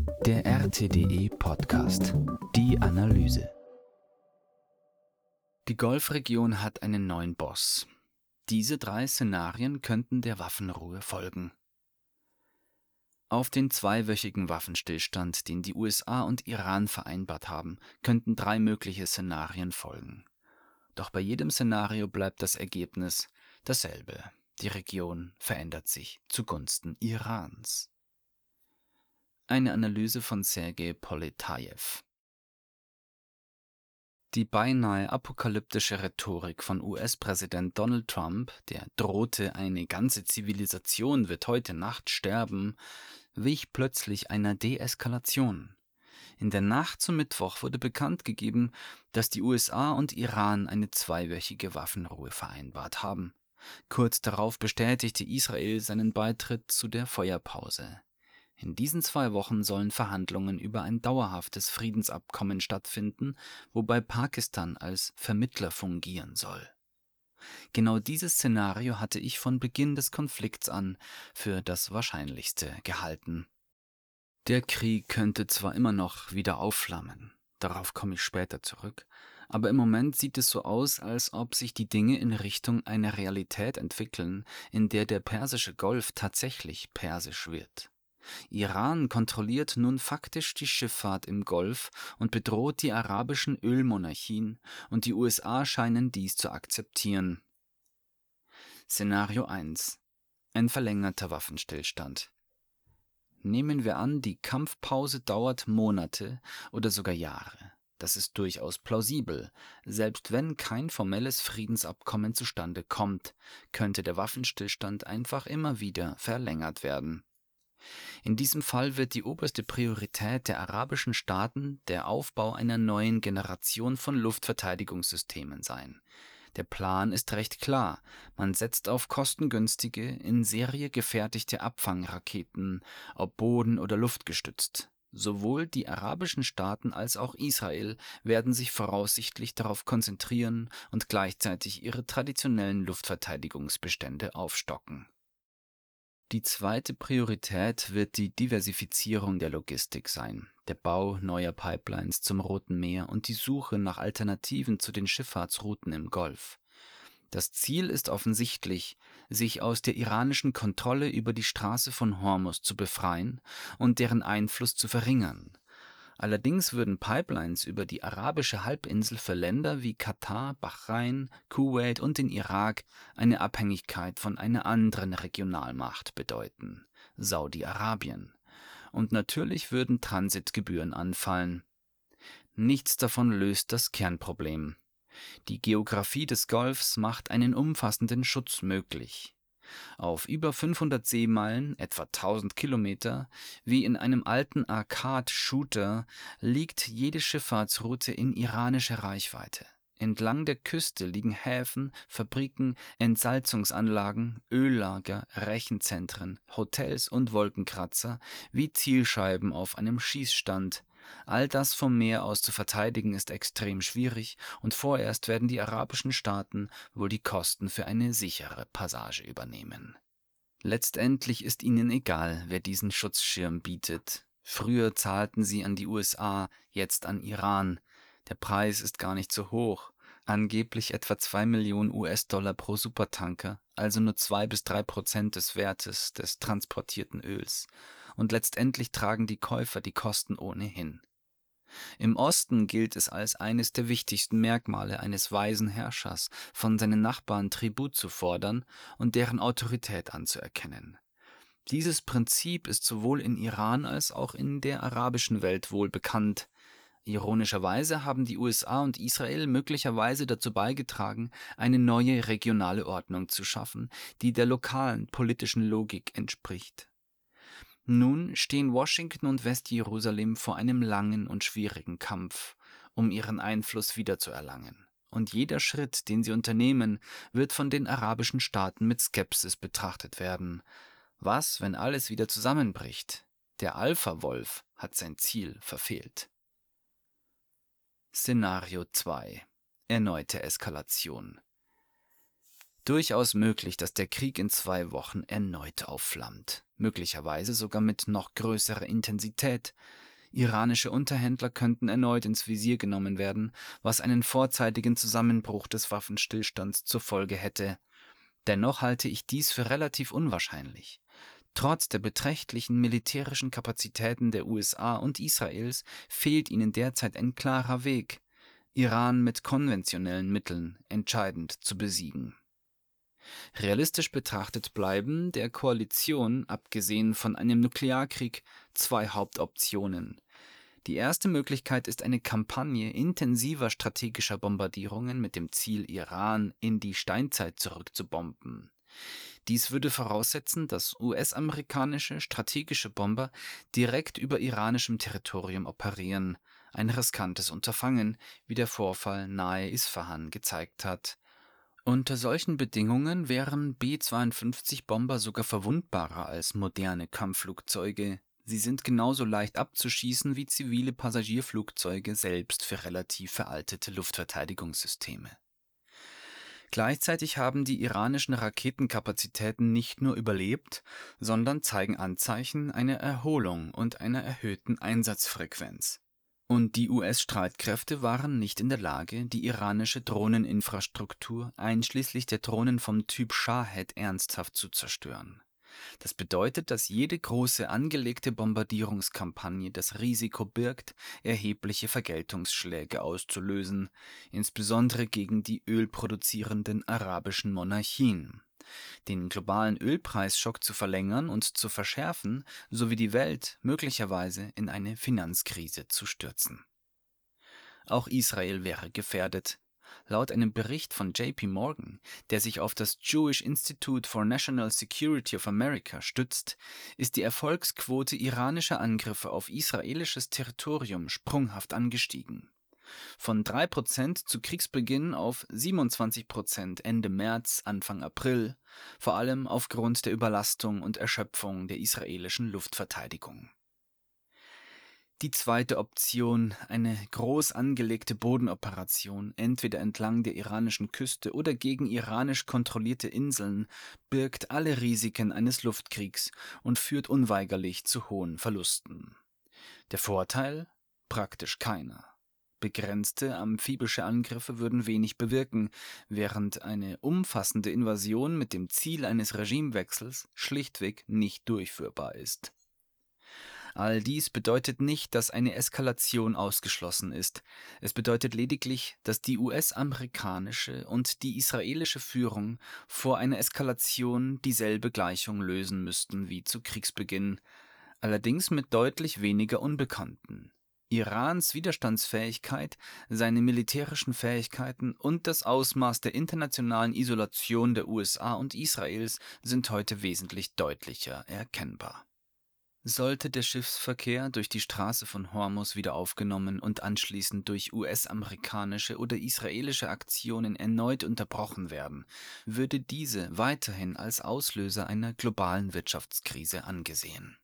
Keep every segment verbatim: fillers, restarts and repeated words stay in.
Der R T D E-Podcast. Die Analyse. Die Golfregion hat einen neuen Boss. Diese drei Szenarien könnten der Waffenruhe folgen. Auf den zweiwöchigen Waffenstillstand, den die U S A und Iran vereinbart haben, könnten drei mögliche Szenarien folgen. Doch bei jedem Szenario bleibt das Ergebnis dasselbe. Die Region verändert sich zugunsten Irans. Eine Analyse von Sergej Poletajew. Die beinahe apokalyptische Rhetorik von U S-Präsident Donald Trump, der drohte, eine ganze Zivilisation wird heute Nacht sterben, wich plötzlich einer Deeskalation. In der Nacht zum Mittwoch wurde bekannt gegeben, dass die U S A und Iran eine zweiwöchige Waffenruhe vereinbart haben. Kurz darauf bestätigte Israel seinen Beitritt zu der Feuerpause. In diesen zwei Wochen sollen Verhandlungen über ein dauerhaftes Friedensabkommen stattfinden, wobei Pakistan als Vermittler fungieren soll. Genau dieses Szenario hatte ich von Beginn des Konflikts an für das Wahrscheinlichste gehalten. Der Krieg könnte zwar immer noch wieder aufflammen, darauf komme ich später zurück, aber im Moment sieht es so aus, als ob sich die Dinge in Richtung einer Realität entwickeln, in der der Persische Golf tatsächlich persisch wird. Iran kontrolliert nun faktisch die Schifffahrt im Golf und bedroht die arabischen Ölmonarchien, und die U S A scheinen dies zu akzeptieren. Szenario eins. Ein verlängerter Waffenstillstand. Nehmen wir an, die Kampfpause dauert Monate oder sogar Jahre. Das ist durchaus plausibel. Selbst wenn kein formelles Friedensabkommen zustande kommt, könnte der Waffenstillstand einfach immer wieder verlängert werden. In diesem Fall wird die oberste Priorität der arabischen Staaten der Aufbau einer neuen Generation von Luftverteidigungssystemen sein. Der Plan ist recht klar. Man setzt auf kostengünstige, in Serie gefertigte Abfangraketen, ob boden- oder luftgestützt. Sowohl die arabischen Staaten als auch Israel werden sich voraussichtlich darauf konzentrieren und gleichzeitig ihre traditionellen Luftverteidigungsbestände aufstocken. Die zweite Priorität wird die Diversifizierung der Logistik sein, der Bau neuer Pipelines zum Roten Meer und die Suche nach Alternativen zu den Schifffahrtsrouten im Golf. Das Ziel ist offensichtlich, sich aus der iranischen Kontrolle über die Straße von Hormuz zu befreien und deren Einfluss zu verringern. Allerdings würden Pipelines über die arabische Halbinsel für Länder wie Katar, Bahrain, Kuwait und den Irak eine Abhängigkeit von einer anderen Regionalmacht bedeuten, Saudi-Arabien. Und natürlich würden Transitgebühren anfallen. Nichts davon löst das Kernproblem. Die Geografie des Golfs macht einen umfassenden Schutz möglich. Auf über fünfhundert Seemeilen, etwa tausend Kilometer, wie in einem alten Arcade-Shooter, liegt jede Schifffahrtsroute in iranischer Reichweite. Entlang der Küste liegen Häfen, Fabriken, Entsalzungsanlagen, Öllager, Rechenzentren, Hotels und Wolkenkratzer wie Zielscheiben auf einem Schießstand. All das vom Meer aus zu verteidigen ist extrem schwierig, und vorerst werden die arabischen Staaten wohl die Kosten für eine sichere Passage übernehmen. Letztendlich ist ihnen egal, wer diesen Schutzschirm bietet. Früher zahlten sie an die U S A, jetzt an Iran. Der Preis ist gar nicht so hoch. Angeblich etwa zwei Millionen U S-Dollar pro Supertanker, also nur zwei bis drei Prozent des Wertes des transportierten Öls. Und letztendlich tragen die Käufer die Kosten ohnehin. Im Osten gilt es als eines der wichtigsten Merkmale eines weisen Herrschers, von seinen Nachbarn Tribut zu fordern und deren Autorität anzuerkennen. Dieses Prinzip ist sowohl in Iran als auch in der arabischen Welt wohl bekannt. Ironischerweise haben die U S A und Israel möglicherweise dazu beigetragen, eine neue regionale Ordnung zu schaffen, die der lokalen politischen Logik entspricht. Nun stehen Washington und Westjerusalem vor einem langen und schwierigen Kampf, um ihren Einfluss wiederzuerlangen. Und jeder Schritt, den sie unternehmen, wird von den arabischen Staaten mit Skepsis betrachtet werden. Was, wenn alles wieder zusammenbricht? Der Alpha-Wolf hat sein Ziel verfehlt. Szenario zwei. Erneute Eskalation. Durchaus möglich, dass der Krieg in zwei Wochen erneut aufflammt. möglicherweise sogar mit noch größerer Intensität. Iranische Unterhändler könnten erneut ins Visier genommen werden, was einen vorzeitigen Zusammenbruch des Waffenstillstands zur Folge hätte. Dennoch halte ich dies für relativ unwahrscheinlich. Trotz der beträchtlichen militärischen Kapazitäten der U S A und Israels fehlt ihnen derzeit ein klarer Weg, Iran mit konventionellen Mitteln entscheidend zu besiegen. Realistisch betrachtet bleiben der Koalition, abgesehen von einem Nuklearkrieg, zwei Hauptoptionen. Die erste Möglichkeit ist eine Kampagne intensiver strategischer Bombardierungen mit dem Ziel, Iran in die Steinzeit zurückzubomben. Dies würde voraussetzen, dass U S-amerikanische strategische Bomber direkt über iranischem Territorium operieren, ein riskantes Unterfangen, wie der Vorfall nahe Isfahan gezeigt hat. Unter solchen Bedingungen wären B zweiundfünfzig-Bomber sogar verwundbarer als moderne Kampfflugzeuge. Sie sind genauso leicht abzuschießen wie zivile Passagierflugzeuge, selbst für relativ veraltete Luftverteidigungssysteme. Gleichzeitig haben die iranischen Raketenkapazitäten nicht nur überlebt, sondern zeigen Anzeichen einer Erholung und einer erhöhten Einsatzfrequenz. Und die U S-Streitkräfte waren nicht in der Lage, die iranische Drohneninfrastruktur einschließlich der Drohnen vom Typ Shahed ernsthaft zu zerstören. Das bedeutet, dass jede große angelegte Bombardierungskampagne das Risiko birgt, erhebliche Vergeltungsschläge auszulösen, insbesondere gegen die ölproduzierenden arabischen Monarchien. Den globalen Ölpreisschock zu verlängern und zu verschärfen, sowie die Welt möglicherweise in eine Finanzkrise zu stürzen. Auch Israel wäre gefährdet. Laut einem Bericht von J P Morgan, der sich auf das Jewish Institute for National Security of America stützt, ist die Erfolgsquote iranischer Angriffe auf israelisches Territorium sprunghaft angestiegen. Von drei Prozent zu Kriegsbeginn auf siebenundzwanzig Prozent Ende März, Anfang April, vor allem aufgrund der Überlastung und Erschöpfung der israelischen Luftverteidigung. Die zweite Option, eine groß angelegte Bodenoperation, entweder entlang der iranischen Küste oder gegen iranisch kontrollierte Inseln, birgt alle Risiken eines Luftkriegs und führt unweigerlich zu hohen Verlusten. Der Vorteil? Praktisch keiner. Begrenzte amphibische Angriffe würden wenig bewirken, während eine umfassende Invasion mit dem Ziel eines Regimewechsels schlichtweg nicht durchführbar ist. All dies bedeutet nicht, dass eine Eskalation ausgeschlossen ist. Es bedeutet lediglich, dass die U S-amerikanische und die israelische Führung vor einer Eskalation dieselbe Gleichung lösen müssten wie zu Kriegsbeginn, allerdings mit deutlich weniger Unbekannten. Irans Widerstandsfähigkeit, seine militärischen Fähigkeiten und das Ausmaß der internationalen Isolation der U S A und Israels sind heute wesentlich deutlicher erkennbar. Sollte der Schiffsverkehr durch die Straße von Hormuz wieder aufgenommen und anschließend durch U S-amerikanische oder israelische Aktionen erneut unterbrochen werden, würde diese weiterhin als Auslöser einer globalen Wirtschaftskrise angesehen.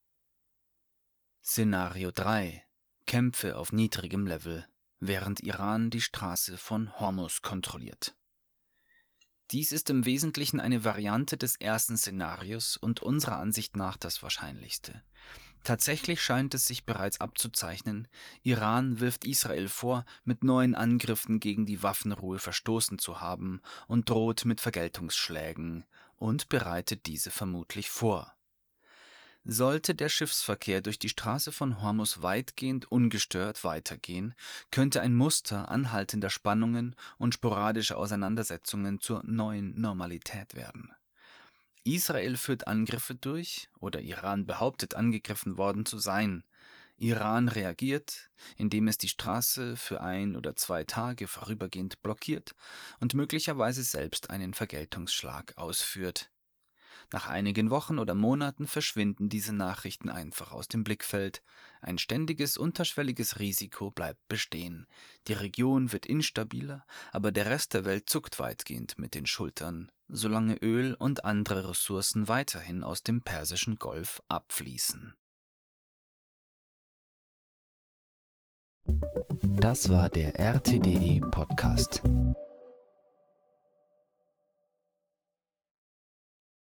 Szenario drei: Kämpfe auf niedrigem Level, während Iran die Straße von Hormuz kontrolliert. Dies ist im Wesentlichen eine Variante des ersten Szenarios und unserer Ansicht nach das wahrscheinlichste. Tatsächlich scheint es sich bereits abzuzeichnen, Iran wirft Israel vor, mit neuen Angriffen gegen die Waffenruhe verstoßen zu haben und droht mit Vergeltungsschlägen und bereitet diese vermutlich vor. Sollte der Schiffsverkehr durch die Straße von Hormuz weitgehend ungestört weitergehen, könnte ein Muster anhaltender Spannungen und sporadischer Auseinandersetzungen zur neuen Normalität werden. Israel führt Angriffe durch, oder Iran behauptet, angegriffen worden zu sein. Iran reagiert, indem es die Straße für ein oder zwei Tage vorübergehend blockiert und möglicherweise selbst einen Vergeltungsschlag ausführt. Nach einigen Wochen oder Monaten verschwinden diese Nachrichten einfach aus dem Blickfeld. Ein ständiges, unterschwelliges Risiko bleibt bestehen. Die Region wird instabiler, aber der Rest der Welt zuckt weitgehend mit den Schultern, solange Öl und andere Ressourcen weiterhin aus dem Persischen Golf abfließen. Das war der R T D E Podcast.